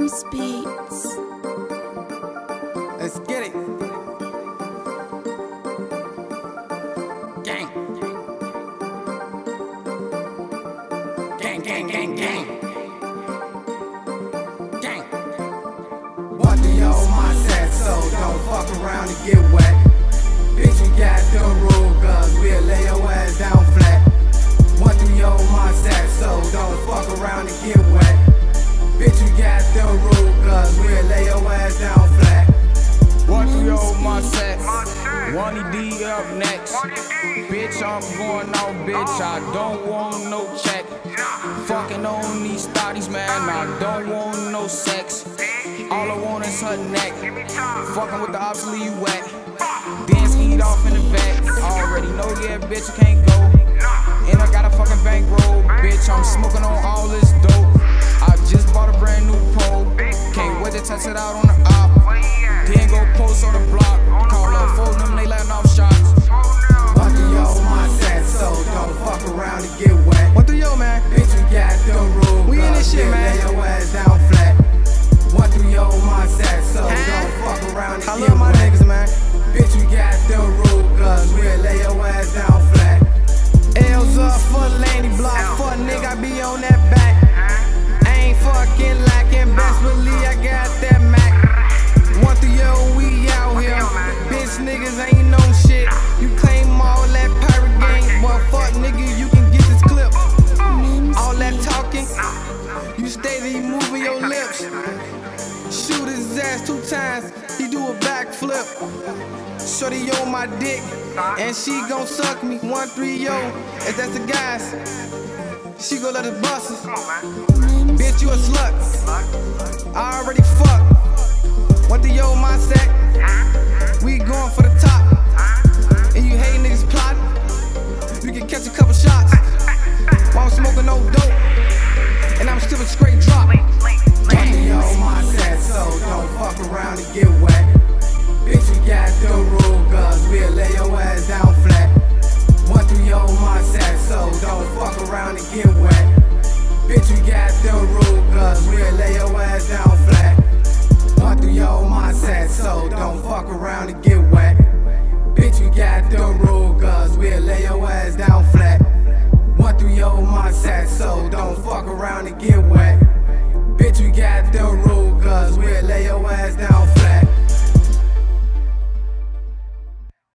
Drums Beats. Let's get it. Gang. Gang, gang, gang, gang. Gang. What the yo mindset, so don't fuck around and get wet. Bitch, we got the rule, cause we'll lay your ass down flat. What the yo mindset, so don't fuck around and get wet. Bitch, we got the rule, cause we'll lay your ass down flat. What the yo mindset? 1D up next. Bitch, I'm going out, bitch. I don't want no check. Fucking on these thotties, man. I don't want no sex. All I want is her neck. Fucking with the obsolete wet. Then skied off in the back. Already know, yeah, bitch, I can't go. And I got a fucking bankroll. Bitch, I'm smoking on all this dope. I just bought a brand new pole. Can't wait to test it out on the op. Then go post on the block. Call up for them, they letting off shots. What the yo mindset, so don't fuck around and get wet. What the yo, man? Bitch, we got the rule, We in this shit, we'll man. lay your ass down flat. What the yo mindset, so don't fuck around and I get love my wet. niggas, man. Bitch, we got the rule, cause we'll lay your ass down flat. L's up for Landy Block, for a nigga, I be on that back. I ain't fucking lacking, best believe I got that Mac. Want the yo, we out here. Bitch niggas ain't no shit. You claim all that pirate gang, well fuck nigga, you can get this clip. All that talking, you steady moving your lips. Shoot his ass 2 times, he do a backflip. Shorty on my dick, and she gon' suck me. 1-3 yo, if that's the guys, she gon' let us bust us. Bitch, you a slut. I already fucked. What the yo mindset? We going for the top. And you hate niggas plotting, you can catch a couple shots. While I'm smoking no dope, and I'm still a straight drop.